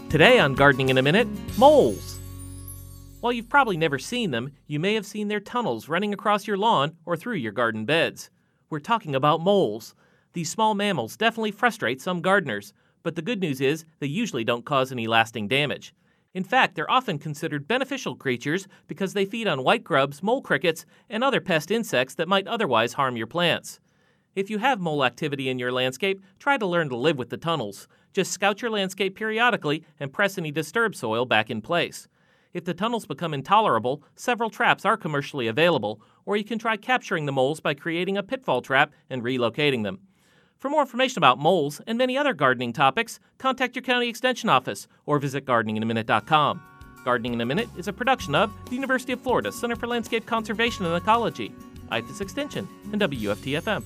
Today on Gardening in a Minute, moles. While you've probably never seen them, you may have seen their tunnels running across your lawn or through your garden beds. We're talking about moles. These small mammals definitely frustrate some gardeners, but the good news is they usually don't cause any lasting damage. In fact, they're often considered beneficial creatures because they feed on white grubs, mole crickets, and other pest insects that might otherwise harm your plants. If you have mole activity in your landscape, try to learn to live with the tunnels. Just scout your landscape periodically and press any disturbed soil back in place. If the tunnels become intolerable, several traps are commercially available, or you can try capturing the moles by creating a pitfall trap and relocating them. For more information about moles and many other gardening topics, contact your county extension office or visit gardeninginaminute.com. Gardening in a Minute is a production of the University of Florida Center for Landscape Conservation and Ecology, IFAS Extension, and WFT-FM.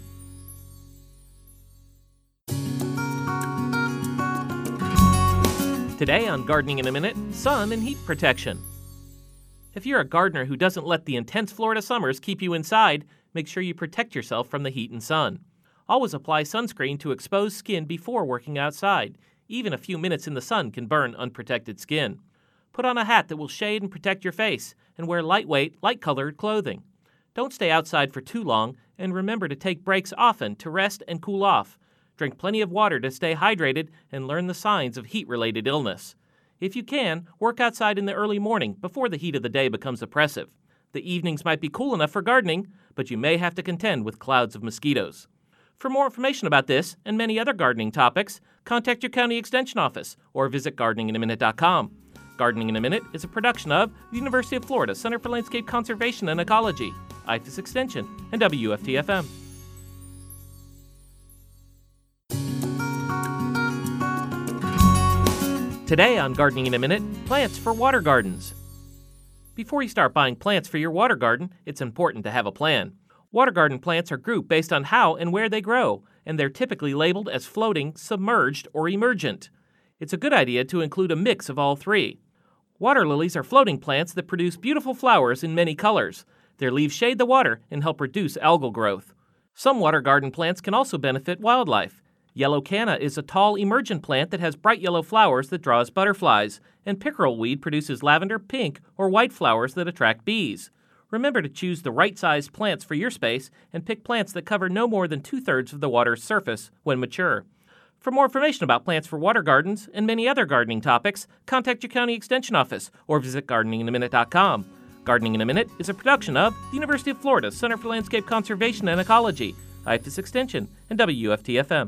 Today on Gardening in a Minute, sun and heat protection. If you're a gardener who doesn't let the intense Florida summers keep you inside, make sure you protect yourself from the heat and sun. Always apply sunscreen to exposed skin before working outside. Even a few minutes in the sun can burn unprotected skin. Put on a hat that will shade and protect your face, and wear lightweight, light-colored clothing. Don't stay outside for too long, and remember to take breaks often to rest and cool off. Drink plenty of water to stay hydrated and learn the signs of heat-related illness. If you can, work outside in the early morning before the heat of the day becomes oppressive. The evenings might be cool enough for gardening, but you may have to contend with clouds of mosquitoes. For more information about this and many other gardening topics, contact your county extension office or visit gardeninginaminute.com. Gardening in a Minute is a production of the University of Florida Center for Landscape Conservation and Ecology, IFAS Extension, and WFT-FM. Today on Gardening in a Minute, plants for water gardens. Before you start buying plants for your water garden, it's important to have a plan. Water garden plants are grouped based on how and where they grow, and they're typically labeled as floating, submerged, or emergent. It's a good idea to include a mix of all three. Water lilies are floating plants that produce beautiful flowers in many colors. Their leaves shade the water and help reduce algal growth. Some water garden plants can also benefit wildlife. Yellow canna is a tall, emergent plant that has bright yellow flowers that draws butterflies, and pickerel weed produces lavender, pink, or white flowers that attract bees. Remember to choose the right-sized plants for your space and pick plants that cover no more than 2/3 of the water's surface when mature. For more information about plants for water gardens and many other gardening topics, contact your county extension office or visit gardeninginaminute.com. Gardening in a Minute is a production of the University of Florida Center for Landscape Conservation and Ecology, IFAS Extension, and WFT-FM.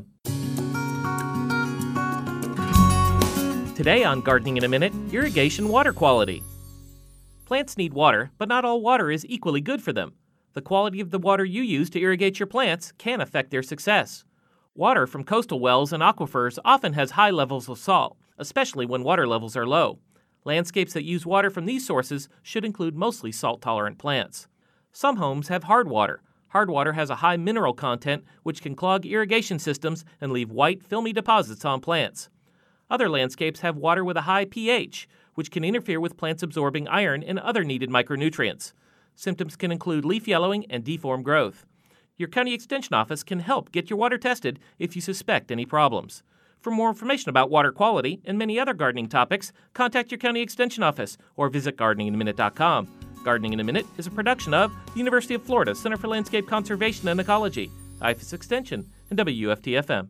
Today on Gardening in a Minute, irrigation water quality. Plants need water, but not all water is equally good for them. The quality of the water you use to irrigate your plants can affect their success. Water from coastal wells and aquifers often has high levels of salt, especially when water levels are low. Landscapes that use water from these sources should include mostly salt-tolerant plants. Some homes have hard water. Hard water has a high mineral content, which can clog irrigation systems and leave white, filmy deposits on plants. Other landscapes have water with a high pH, which can interfere with plants absorbing iron and other needed micronutrients. Symptoms can include leaf yellowing and deformed growth. Your county extension office can help get your water tested if you suspect any problems. For more information about water quality and many other gardening topics, contact your county extension office or visit gardeninginaminute.com. Gardening in a Minute is a production of the University of Florida Center for Landscape Conservation and Ecology, IFAS Extension, and WFT-FM.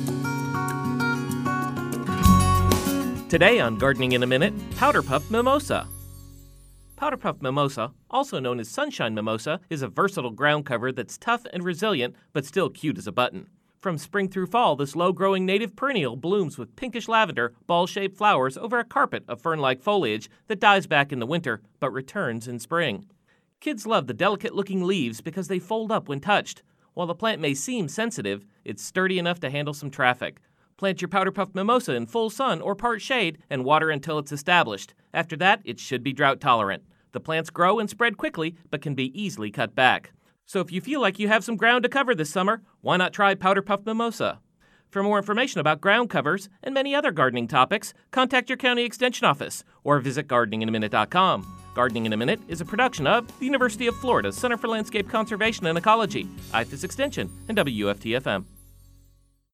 Today on Gardening in a Minute, powder-puff mimosa. Powder-puff mimosa, also known as sunshine mimosa, is a versatile ground cover that's tough and resilient, but still cute as a button. From spring through fall, this low-growing native perennial blooms with pinkish lavender, ball-shaped flowers over a carpet of fern-like foliage that dies back in the winter, but returns in spring. Kids love the delicate-looking leaves because they fold up when touched. While the plant may seem sensitive, it's sturdy enough to handle some traffic. Plant your powder-puff mimosa in full sun or part shade and water until it's established. After that, it should be drought-tolerant. The plants grow and spread quickly, but can be easily cut back. So if you feel like you have some ground to cover this summer, why not try powder-puff mimosa? For more information about ground covers and many other gardening topics, contact your county extension office or visit gardeninginaminute.com. Gardening in a Minute is a production of the University of Florida Center for Landscape Conservation and Ecology, IFAS Extension, and WFT-FM.